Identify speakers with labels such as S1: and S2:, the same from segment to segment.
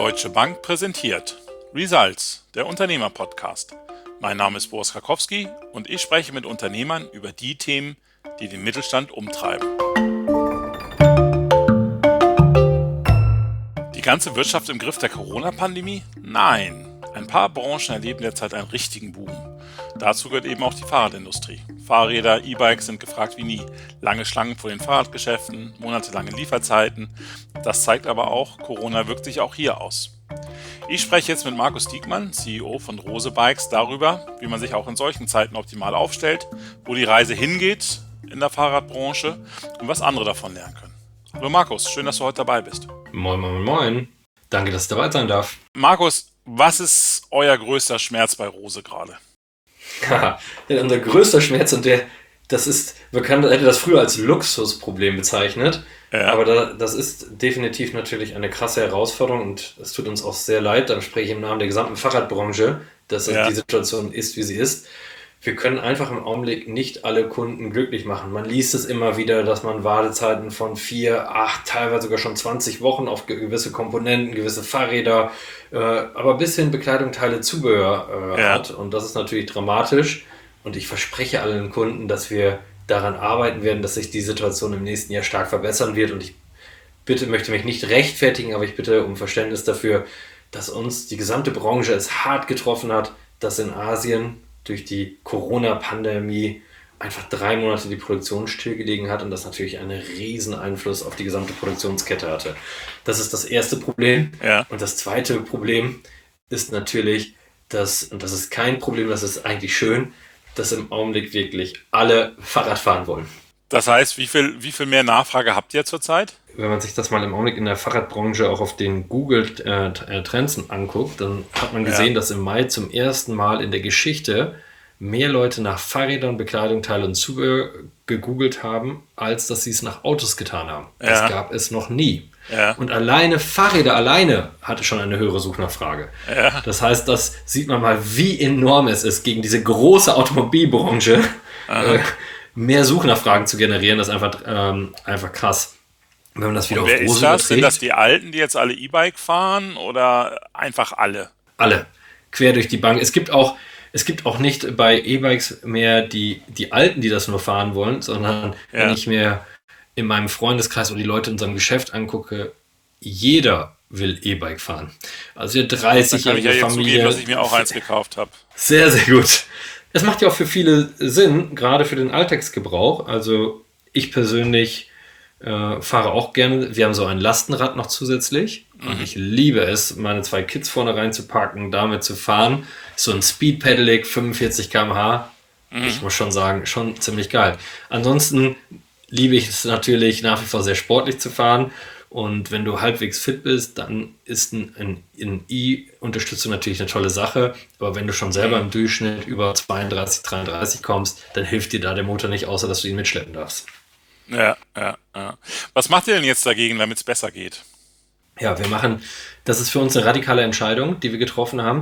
S1: Deutsche Bank präsentiert Results, der Unternehmer-Podcast. Mein Name ist Boris Karkowski und ich spreche mit Unternehmern über die Themen, die den Mittelstand umtreiben. Die ganze Wirtschaft im Griff der Corona-Pandemie? Nein. Ein paar Branchen erleben derzeit einen richtigen Boom. Dazu gehört eben auch die Fahrradindustrie. Fahrräder, E-Bikes sind gefragt wie nie. Lange Schlangen vor den Fahrradgeschäften, monatelange Lieferzeiten. Das zeigt aber auch, Corona wirkt sich auch hier aus. Ich spreche jetzt mit Markus Diekmann, CEO von Rose Bikes, darüber, wie man sich auch in solchen Zeiten optimal aufstellt, wo die Reise hingeht in der Fahrradbranche und was andere davon lernen können. Hallo Markus, schön, dass du heute dabei bist.
S2: Moin, moin, moin. Danke, dass ich dabei sein darf.
S1: Markus, was ist euer größter Schmerz bei Rose gerade?
S2: Haha, unser größter Schmerz und hätte das früher als Luxusproblem bezeichnet,
S1: Ja.
S2: aber das ist definitiv natürlich eine krasse Herausforderung und es tut uns auch sehr leid, dann spreche ich im Namen der gesamten Fahrradbranche, dass
S1: Ja.
S2: die Situation ist, wie sie ist. Wir können einfach im Augenblick nicht alle Kunden glücklich machen. Man liest es immer wieder, dass man Wartezeiten von 4, 8, teilweise sogar schon 20 Wochen auf gewisse Komponenten, gewisse Fahrräder, aber bis hin Bekleidung, Teile, Zubehör
S1: Ja.
S2: hat. Und das ist natürlich dramatisch. Und ich verspreche allen Kunden, dass wir daran arbeiten werden, dass sich die Situation im nächsten Jahr stark verbessern wird. Und ich möchte mich nicht rechtfertigen, aber ich bitte um Verständnis dafür, dass uns die gesamte Branche es hart getroffen hat, dass in Asien durch die Corona-Pandemie einfach 3 Monate die Produktion stillgelegen hat und das natürlich einen riesen Einfluss auf die gesamte Produktionskette hatte. Das ist das erste Problem.
S1: Ja.
S2: Und das zweite Problem ist natürlich, und das ist kein Problem, das ist eigentlich schön, dass im Augenblick wirklich alle Fahrrad fahren wollen.
S1: Das heißt, wie viel mehr Nachfrage habt ihr zurzeit?
S2: Wenn man sich das mal im Augenblick in der Fahrradbranche auch auf den Google Trends anguckt, dann hat man gesehen, dass im Mai zum ersten Mal in der Geschichte mehr Leute nach Fahrrädern, Bekleidung, Teile und Zubehör gegoogelt haben, als dass sie es nach Autos getan haben.
S1: Ja.
S2: Das gab es noch nie.
S1: Ja.
S2: Und Fahrräder alleine hatte schon eine höhere Suchnachfrage.
S1: Ja.
S2: Das heißt, das sieht man mal, wie enorm es ist, gegen diese große Automobilbranche mehr Suchnachfragen zu generieren. Das ist einfach krass. Wenn man das wieder
S1: Und wer
S2: auf
S1: ist
S2: Rose
S1: das? Sind
S2: überträgt,
S1: das die Alten, die jetzt alle E-Bike fahren oder einfach alle?
S2: alle, quer durch die Bank. Es gibt auch nicht bei E-Bikes mehr die Alten, die das nur fahren wollen, sondern wenn ich mir in meinem Freundeskreis oder die Leute in unserem Geschäft angucke, jeder will E-Bike fahren. Also ihr
S1: Da kann ich
S2: 30-jährige
S1: ja jetzt
S2: Familie.
S1: zugeben, dass ich mir auch eins gekauft habe.
S2: Sehr, sehr gut. Es macht ja auch für viele Sinn, gerade für den Alltagsgebrauch. Also ich persönlich fahre auch gerne. Wir haben so ein Lastenrad noch zusätzlich. Und ich liebe es, meine 2 Kids vorne reinzupacken, damit zu fahren. So ein Speed Pedelec, 45 km/h. Ich muss schon sagen, schon ziemlich geil. Ansonsten liebe ich es natürlich nach wie vor sehr sportlich zu fahren. Und wenn du halbwegs fit bist, dann ist ein E-Unterstützung natürlich eine tolle Sache. Aber wenn du schon selber im Durchschnitt über 32, 33 kommst, dann hilft dir da der Motor nicht, außer dass du ihn mitschleppen darfst.
S1: Ja. Was macht ihr denn jetzt dagegen, damit es besser geht?
S2: Ja, das ist für uns eine radikale Entscheidung, die wir getroffen haben.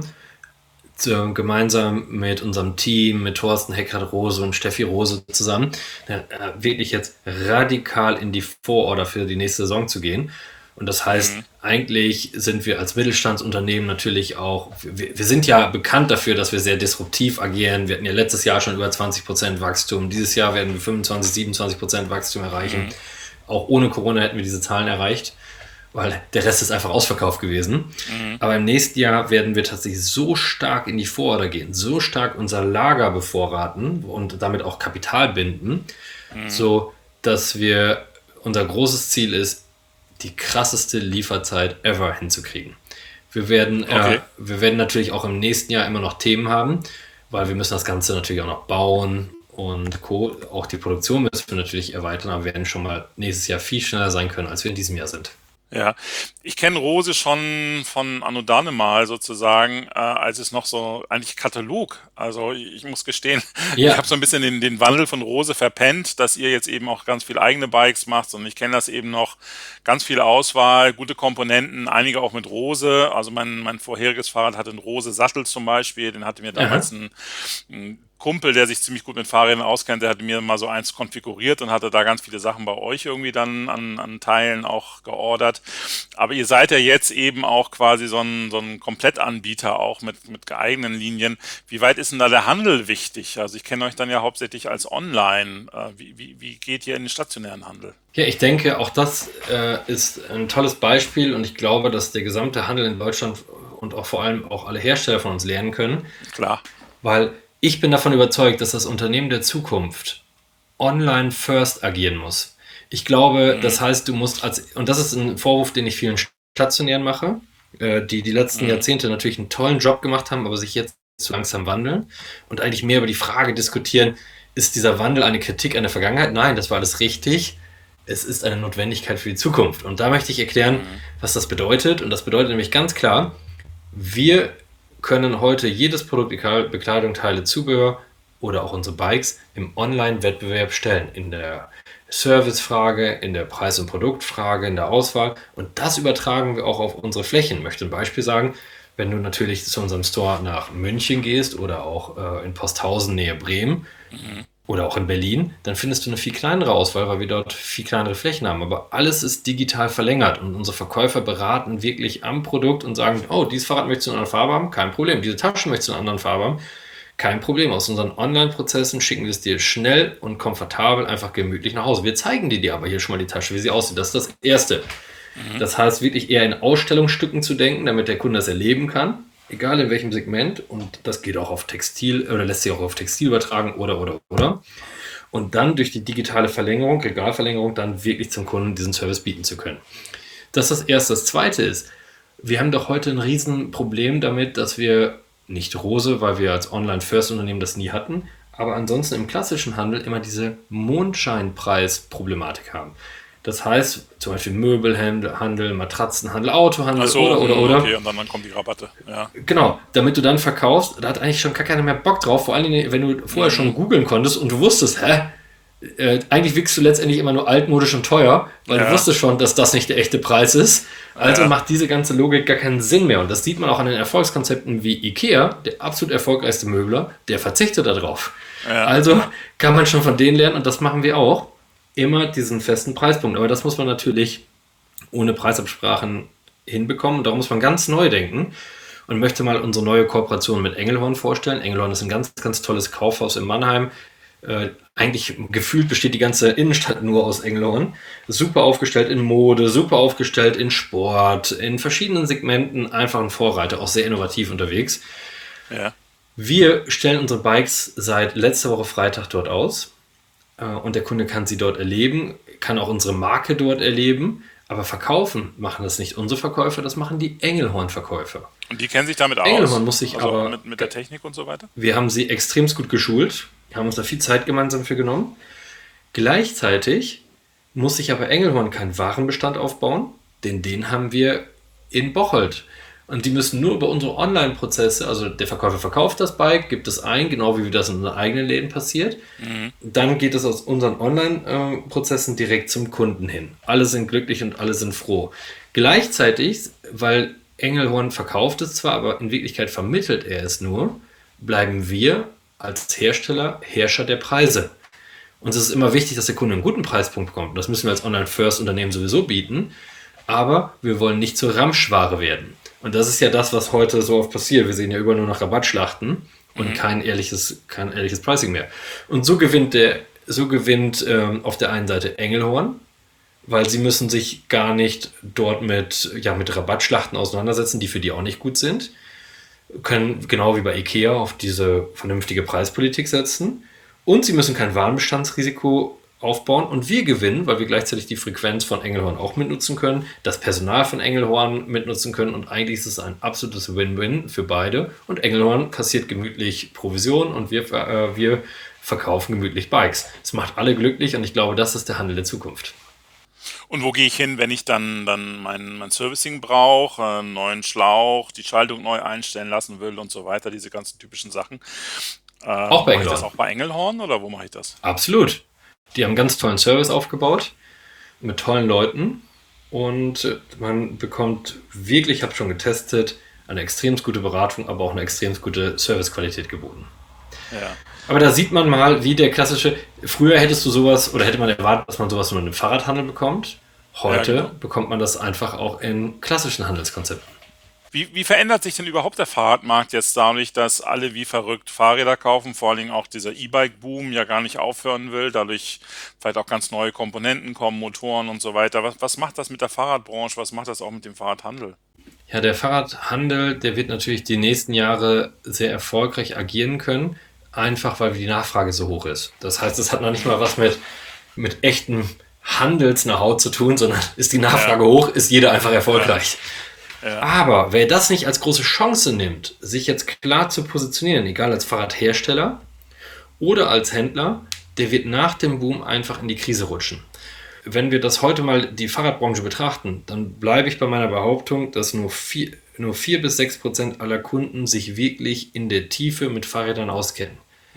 S2: Gemeinsam mit unserem Team, mit Thorsten Heckert-Rose und Steffi Rose zusammen, wirklich jetzt radikal in die Vororder für die nächste Saison zu gehen. Und das heißt, eigentlich sind wir als Mittelstandsunternehmen natürlich auch, wir sind ja bekannt dafür, dass wir sehr disruptiv agieren. Wir hatten ja letztes Jahr schon über 20% Wachstum. Dieses Jahr werden wir 25, 27% Wachstum erreichen. Auch ohne Corona hätten wir diese Zahlen erreicht, weil der Rest ist einfach ausverkauft gewesen. Aber im nächsten Jahr werden wir tatsächlich so stark in die Vororder gehen, so stark unser Lager bevorraten und damit auch Kapital binden, so dass unser großes Ziel ist, die krasseste Lieferzeit ever hinzukriegen. Wir werden natürlich auch im nächsten Jahr immer noch Themen haben, weil wir müssen das Ganze natürlich auch noch bauen und auch die Produktion müssen wir natürlich erweitern, aber wir werden schon mal nächstes Jahr viel schneller sein können, als wir in diesem Jahr sind.
S1: Ja, ich kenne Rose schon von Anno Danemal sozusagen, als es noch so eigentlich Katalog. Also ich muss gestehen, ich habe so ein bisschen den Wandel von Rose verpennt, dass ihr jetzt eben auch ganz viel eigene Bikes macht und ich kenne das eben noch, ganz viel Auswahl, gute Komponenten, einige auch mit Rose. Also mein vorheriges Fahrrad hatte einen Rose Sattel zum Beispiel, den hatte mir damals ein Kumpel, der sich ziemlich gut mit Fahrrädern auskennt, der hatte mir mal so eins konfiguriert und hatte da ganz viele Sachen bei euch irgendwie dann an Teilen auch geordert. Aber ihr seid ja jetzt eben auch quasi so ein Komplettanbieter auch mit geeigneten Linien. Wie weit ist denn da der Handel wichtig? Also ich kenne euch dann ja hauptsächlich als Online. Wie geht ihr in den stationären Handel?
S2: Ja, ich denke, auch das ist ein tolles Beispiel und ich glaube, dass der gesamte Handel in Deutschland und auch vor allem auch alle Hersteller von uns lernen können,
S1: Klar.
S2: weil ich bin davon überzeugt, dass das Unternehmen der Zukunft online first agieren muss. Ich glaube, das heißt, du musst und das ist ein Vorwurf, den ich vielen Stationären mache, die letzten Jahrzehnte natürlich einen tollen Job gemacht haben, aber sich jetzt zu langsam wandeln und eigentlich mehr über die Frage diskutieren, ist dieser Wandel eine Kritik an der Vergangenheit? Nein, das war alles richtig. Es ist eine Notwendigkeit für die Zukunft. Und da möchte ich erklären, was das bedeutet. Und das bedeutet nämlich ganz klar, wir können heute jedes Produkt, egal Bekleidung, Teile, Zubehör oder auch unsere Bikes, im Online-Wettbewerb stellen. In der Servicefrage, in der Preis- und Produktfrage, in der Auswahl. Und das übertragen wir auch auf unsere Flächen. Ich möchte ein Beispiel sagen, wenn du natürlich zu unserem Store nach München gehst oder auch in Posthausen nähe Bremen oder auch in Berlin, dann findest du eine viel kleinere Auswahl, weil wir dort viel kleinere Flächen haben. Aber alles ist digital verlängert und unsere Verkäufer beraten wirklich am Produkt und sagen, oh, dieses Fahrrad möchtest du in einer anderen Farbe haben? Kein Problem. Diese Tasche möchtest du in einer anderen Farbe haben? Kein Problem. Aus unseren Online-Prozessen schicken wir es dir schnell und komfortabel, einfach gemütlich nach Hause. Wir zeigen dir aber hier schon mal die Tasche, wie sie aussieht. Das ist das Erste. Das heißt, wirklich eher in Ausstellungsstücken zu denken, damit der Kunde das erleben kann, egal in welchem Segment. Und das geht auch auf Textil oder lässt sich auch auf Textil übertragen oder. Und dann durch die digitale Verlängerung, Regalverlängerung, dann wirklich zum Kunden diesen Service bieten zu können. Das ist das Erste. Das Zweite ist, wir haben doch heute ein Riesenproblem damit, dass wir nicht Rose, weil wir als Online-First-Unternehmen das nie hatten, aber ansonsten im klassischen Handel immer diese Mondscheinpreis-Problematik haben. Das heißt, zum Beispiel Möbelhandel, Matratzenhandel, Autohandel oder.
S1: Okay, und dann kommen die Rabatte. Ja.
S2: Genau, damit du dann verkaufst, da hat eigentlich schon gar keiner mehr Bock drauf, vor allem wenn du vorher schon googeln konntest und du wusstest, eigentlich wickst du letztendlich immer nur altmodisch und teuer, weil du wusstest schon, dass das nicht der echte Preis ist. Also macht diese ganze Logik gar keinen Sinn mehr. Und das sieht man auch an den Erfolgskonzepten wie IKEA, der absolut erfolgreichste Möbler, der verzichtet darauf.
S1: Ja.
S2: Also kann man schon von denen lernen und das machen wir auch. Immer diesen festen Preispunkt. Aber das muss man natürlich ohne Preisabsprachen hinbekommen. Und darum muss man ganz neu denken und möchte mal unsere neue Kooperation mit Engelhorn vorstellen. Engelhorn ist ein ganz, ganz tolles Kaufhaus in Mannheim. Eigentlich gefühlt besteht die ganze Innenstadt nur aus Engelhorn. Super aufgestellt in Mode, super aufgestellt in Sport, in verschiedenen Segmenten. Einfach ein Vorreiter, auch sehr innovativ unterwegs.
S1: Ja.
S2: Wir stellen unsere Bikes seit letzter Woche Freitag dort aus. Und der Kunde kann sie dort erleben, kann auch unsere Marke dort erleben, aber verkaufen machen das nicht unsere Verkäufer, das machen die Engelhorn-Verkäufer.
S1: Und die kennen sich damit aus?
S2: Engelhorn muss sich
S1: also
S2: aber
S1: mit der Technik und so weiter?
S2: Wir haben sie extremst gut geschult, haben uns da viel Zeit gemeinsam für genommen. Gleichzeitig muss sich aber Engelhorn keinen Warenbestand aufbauen, denn den haben wir in Bocholt. Und die müssen nur über unsere Online-Prozesse, also der Verkäufer verkauft das Bike, gibt es ein, genau wie das in unseren eigenen Läden passiert. Dann geht es aus unseren Online-Prozessen direkt zum Kunden hin. Alle sind glücklich und alle sind froh. Gleichzeitig, weil Engelhorn verkauft es zwar, aber in Wirklichkeit vermittelt er es nur, bleiben wir als Hersteller Herrscher der Preise. Uns ist es immer wichtig, dass der Kunde einen guten Preispunkt bekommt. Das müssen wir als Online-First-Unternehmen sowieso bieten. Aber wir wollen nicht zur Ramschware werden. Und das ist ja das, was heute so oft passiert. Wir sehen ja überall nur noch Rabattschlachten und kein ehrliches Pricing mehr. Und so gewinnt auf der einen Seite Engelhorn, weil sie müssen sich gar nicht dort mit Rabattschlachten auseinandersetzen, die für die auch nicht gut sind. Können genau wie bei IKEA auf diese vernünftige Preispolitik setzen. Und sie müssen kein Warenbestandsrisiko aufbauen und wir gewinnen, weil wir gleichzeitig die Frequenz von Engelhorn auch mitnutzen können, das Personal von Engelhorn mitnutzen können und eigentlich ist es ein absolutes Win-Win für beide und Engelhorn kassiert gemütlich Provision und wir verkaufen gemütlich Bikes. Es macht alle glücklich und ich glaube, das ist der Handel der Zukunft.
S1: Und wo gehe ich hin, wenn ich dann mein Servicing brauche, einen neuen Schlauch, die Schaltung neu einstellen lassen will und so weiter, diese ganzen typischen Sachen.
S2: Auch bei Engelhorn.
S1: Mache ich das auch bei Engelhorn oder wo mache ich das?
S2: Absolut. Die haben einen ganz tollen Service aufgebaut, mit tollen Leuten und man bekommt wirklich, ich habe schon getestet, eine extrem gute Beratung, aber auch eine extrem gute Servicequalität geboten.
S1: Ja.
S2: Aber da sieht man mal, wie der klassische, früher hättest du sowas, oder hätte man erwartet, dass man sowas nur in einem Fahrradhandel bekommt. Heute
S1: genau.
S2: bekommt man das einfach auch in klassischen Handelskonzepten.
S1: Wie verändert sich denn überhaupt der Fahrradmarkt jetzt dadurch, dass alle wie verrückt Fahrräder kaufen, vor allen Dingen auch dieser E-Bike-Boom ja gar nicht aufhören will, dadurch vielleicht auch ganz neue Komponenten kommen, Motoren und so weiter. Was macht das mit der Fahrradbranche? Was macht das auch mit dem Fahrradhandel?
S2: Ja, der Fahrradhandel, der wird natürlich die nächsten Jahre sehr erfolgreich agieren können, einfach weil die Nachfrage so hoch ist. Das heißt, es hat noch nicht mal was mit echtem Handels-Know-how zu tun, sondern ist die Nachfrage hoch, ist jeder einfach erfolgreich.
S1: Ja.
S2: Aber wer das nicht als große Chance nimmt, sich jetzt klar zu positionieren, egal als Fahrradhersteller oder als Händler, der wird nach dem Boom einfach in die Krise rutschen. Wenn wir das heute mal die Fahrradbranche betrachten, dann bleibe ich bei meiner Behauptung, dass nur 4 bis 6% aller Kunden sich wirklich in der Tiefe mit Fahrrädern auskennen.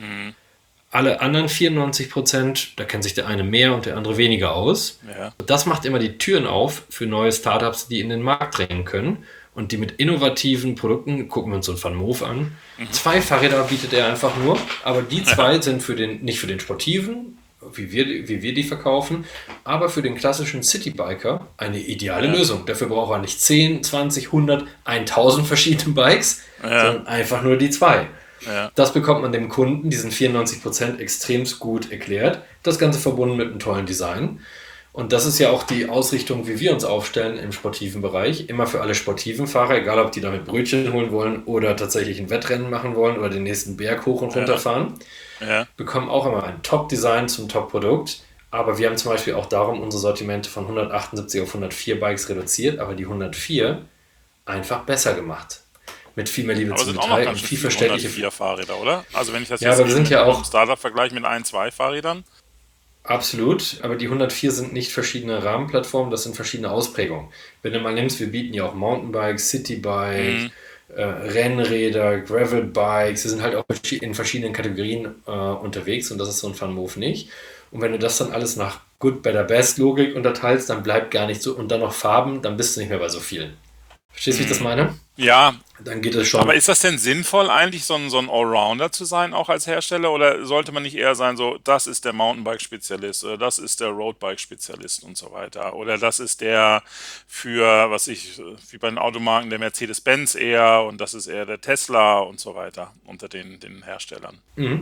S2: Alle anderen 94%, da kennt sich der eine mehr und der andere weniger aus.
S1: Ja.
S2: Das macht immer die Türen auf für neue Startups, die in den Markt drängen können und die mit innovativen Produkten, gucken wir uns so einen Van Moof an, 2 Fahrräder bietet er einfach nur, aber die 2 sind nicht für den Sportiven, wie wir die verkaufen, aber für den klassischen Citybiker eine ideale Lösung. Dafür braucht er nicht 10, 20, 100, 1000 verschiedene Bikes, sondern einfach nur die 2.
S1: Ja.
S2: Das bekommt man dem Kunden, diesen 94% extremst gut erklärt. Das Ganze verbunden mit einem tollen Design. Und das ist ja auch die Ausrichtung, wie wir uns aufstellen im sportiven Bereich. Immer für alle sportiven Fahrer, egal ob die damit Brötchen holen wollen oder tatsächlich ein Wettrennen machen wollen oder den nächsten Berg hoch und runter fahren, bekommen auch immer ein Top-Design zum Top-Produkt. Aber wir haben zum Beispiel auch darum unsere Sortimente von 178 auf 104 Bikes reduziert, aber die 104 einfach besser gemacht. Mit viel mehr Liebe
S1: Aber
S2: zum
S1: sind auch noch
S2: Detail
S1: ganz
S2: und
S1: schön
S2: viel
S1: viele
S2: verständliche
S1: 104 Fahrräder, oder? Also wenn ich das
S2: Ja,
S1: jetzt
S2: aber wir sind
S1: mit
S2: ja
S1: einem
S2: auch
S1: Startup vergleiche mit 1, 2 Fahrrädern.
S2: absolut, aber die 104 sind nicht verschiedene Rahmenplattformen, das sind verschiedene Ausprägungen. Wenn du mal nimmst, wir bieten ja auch Mountainbikes, Citybike, Rennräder, Gravelbikes, wir sind halt auch in verschiedenen Kategorien unterwegs und das ist so ein Van Moof nicht. Und wenn du das dann alles nach Good, Better, Best Logik unterteilst, dann bleibt gar nicht so und dann noch Farben, dann bist du nicht mehr bei so vielen. Verstehst du, wie ich das meine?
S1: Ja,
S2: Dann geht es schon.
S1: aber ist das denn sinnvoll, eigentlich so ein Allrounder zu sein, auch als Hersteller? Oder sollte man nicht eher sein, so, das ist der Mountainbike-Spezialist oder das ist der Roadbike-Spezialist und so weiter? Oder das ist der für, wie bei den Automarken, der Mercedes-Benz eher und das ist eher der Tesla und so weiter unter den Herstellern?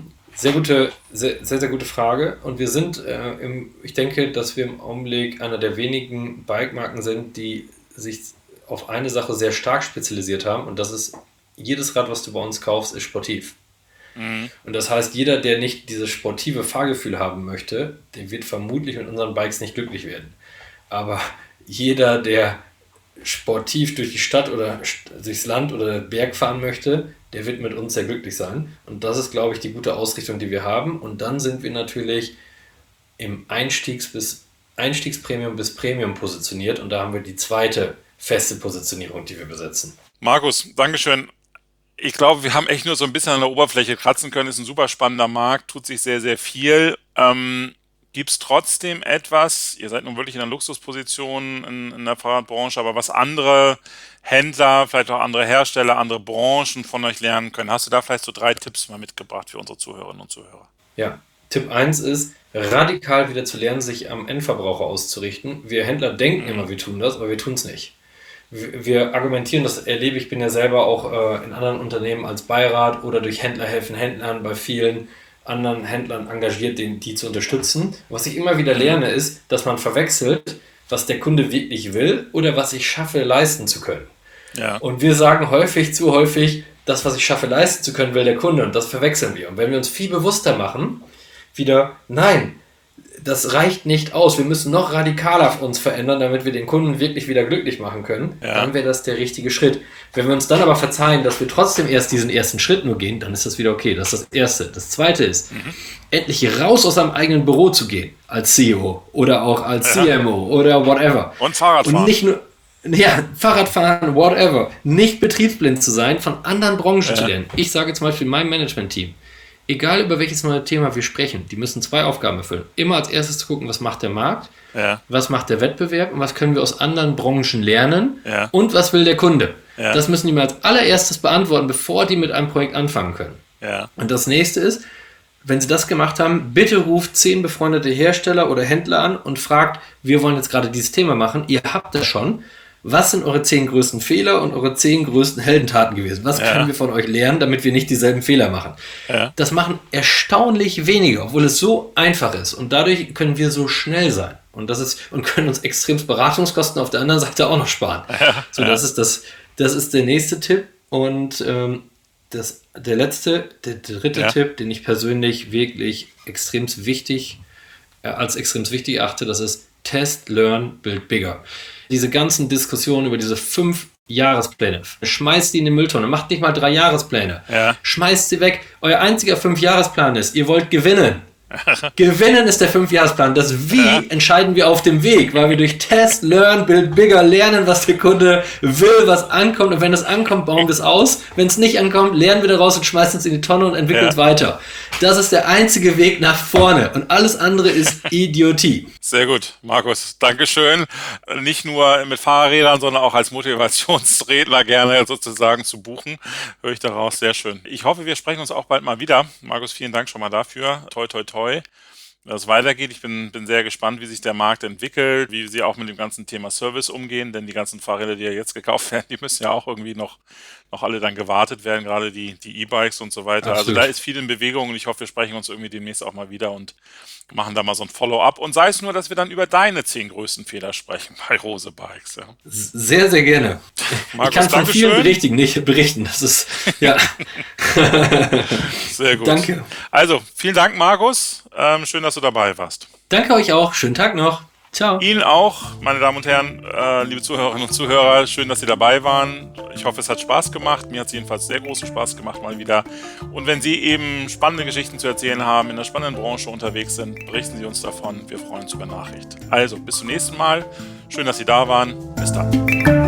S2: Sehr gute Frage. Und wir sind, ich denke, dass wir im Augenblick einer der wenigen Bike-Marken sind, die sich auf eine Sache sehr stark spezialisiert haben. Und das ist, jedes Rad, was du bei uns kaufst, ist sportiv. Und das heißt, jeder, der nicht dieses sportive Fahrgefühl haben möchte, der wird vermutlich mit unseren Bikes nicht glücklich werden. Aber jeder, der sportiv durch die Stadt oder durchs Land oder Berg fahren möchte, der wird mit uns sehr glücklich sein. Und das ist, glaube ich, die gute Ausrichtung, die wir haben. Und dann sind wir natürlich im Einstiegspremium bis Premium positioniert. Und da haben wir die zweite feste Positionierung, die wir besetzen.
S1: Markus, Dankeschön. Ich glaube, wir haben echt nur so ein bisschen an der Oberfläche kratzen können. Ist ein super spannender Markt, tut sich sehr, sehr viel. Gibt es trotzdem etwas, ihr seid nun wirklich in einer Luxusposition in der Fahrradbranche, aber was andere Händler, vielleicht auch andere Hersteller, andere Branchen von euch lernen können? Hast du da vielleicht so 3 Tipps mal mitgebracht für unsere Zuhörerinnen und Zuhörer?
S2: Ja, Tipp 1 ist, radikal wieder zu lernen, sich am Endverbraucher auszurichten. Wir Händler denken immer, wir tun das, aber wir tun es nicht. Wir argumentieren, das erlebe ich, bin ja selber auch in anderen Unternehmen als Beirat oder durch Händler helfen Händlern bei vielen anderen Händlern engagiert, die zu unterstützen. Was ich immer wieder lerne, ist, dass man verwechselt, was der Kunde wirklich will oder was ich schaffe, leisten zu können.
S1: Ja.
S2: Und wir sagen zu häufig, das, was ich schaffe, leisten zu können, will der Kunde und das verwechseln wir. Und wenn wir uns viel bewusster machen, nein, das reicht nicht aus. Wir müssen noch radikaler uns verändern, damit wir den Kunden wirklich wieder glücklich machen können.
S1: Ja.
S2: Dann wäre das der richtige Schritt. Wenn wir uns dann aber verzeihen, dass wir trotzdem erst diesen ersten Schritt nur gehen, dann ist das wieder okay. Das ist das Erste. Das Zweite ist, endlich raus aus seinem eigenen Büro zu gehen, als CEO oder auch als CMO oder whatever.
S1: Und Fahrradfahren.
S2: Und nicht nur, Fahrradfahren, whatever. Nicht betriebsblind zu sein, von anderen Branchen zu lernen. Ich sage zum Beispiel meinem Management-Team, egal über welches neue Thema wir sprechen, die müssen 2 Aufgaben erfüllen. Immer als erstes zu gucken, was macht der Markt, was macht der Wettbewerb und was können wir aus anderen Branchen lernen und was will der Kunde. Das müssen die mal als allererstes beantworten, bevor die mit einem Projekt anfangen können.
S1: Ja.
S2: Und das nächste ist, wenn Sie das gemacht haben, bitte ruft 10 befreundete Hersteller oder Händler an und fragt, wir wollen jetzt gerade dieses Thema machen, ihr habt das schon. Was sind eure 10 größten Fehler und eure 10 größten Heldentaten gewesen? Was können wir von euch lernen, damit wir nicht dieselben Fehler machen?
S1: Ja.
S2: Das machen erstaunlich wenige, obwohl es so einfach ist. Und dadurch können wir so schnell sein. Und können uns extremst Beratungskosten auf der anderen Seite auch noch sparen.
S1: Ja.
S2: So, das ist der nächste Tipp. Und der dritte Tipp, den ich persönlich wirklich extremst wichtig achte, das ist Test, Learn, Build Bigger. Diese ganzen Diskussionen über diese 5 Jahrespläne, schmeißt die in die Mülltonne, macht nicht mal 3 Jahrespläne, schmeißt sie weg. Euer einziger 5-Jahresplan ist, ihr wollt gewinnen. Gewinnen ist der 5-Jahresplan. Das Wie entscheiden wir auf dem Weg, weil wir durch Test, Learn, Build Bigger lernen, was der Kunde will, was ankommt. Und wenn es ankommt, bauen wir es aus. Wenn es nicht ankommt, lernen wir daraus und schmeißen es in die Tonne und entwickeln es weiter. Das ist der einzige Weg nach vorne. Und alles andere ist Idiotie.
S1: Sehr gut, Markus. Dankeschön. Nicht nur mit Fahrrädern, sondern auch als Motivationsredner gerne sozusagen zu buchen. Höre ich daraus. Sehr schön. Ich hoffe, wir sprechen uns auch bald mal wieder. Markus, vielen Dank schon mal dafür. Toi, toi, toi. Dass es weitergeht. Ich bin sehr gespannt, wie sich der Markt entwickelt, wie sie auch mit dem ganzen Thema Service umgehen, denn die ganzen Fahrräder, die ja jetzt gekauft werden, die müssen ja auch irgendwie noch alle dann gewartet werden, gerade die E-Bikes und so weiter.
S2: Absolut.
S1: Also da ist viel in Bewegung und ich hoffe, wir sprechen uns irgendwie demnächst auch mal wieder und machen da mal so ein Follow-up. Und sei es nur, dass wir dann über deine 10 größten Fehler sprechen bei Rose Bikes. Ja.
S2: Sehr, sehr gerne.
S1: Markus,
S2: ich kann von vielen
S1: Dankeschön.
S2: berichten. Das ist, ja.
S1: Sehr gut.
S2: Danke.
S1: Also, vielen Dank, Markus. Schön, dass du dabei warst.
S2: Danke euch auch. Schönen Tag noch. Ciao.
S1: Ihnen auch, meine Damen und Herren, liebe Zuhörerinnen und Zuhörer, schön, dass Sie dabei waren. Ich hoffe, es hat Spaß gemacht. Mir hat es jedenfalls sehr großen Spaß gemacht, mal wieder. Und wenn Sie eben spannende Geschichten zu erzählen haben, in einer spannenden Branche unterwegs sind, berichten Sie uns davon. Wir freuen uns über Nachricht. Also, bis zum nächsten Mal. Schön, dass Sie da waren. Bis dann.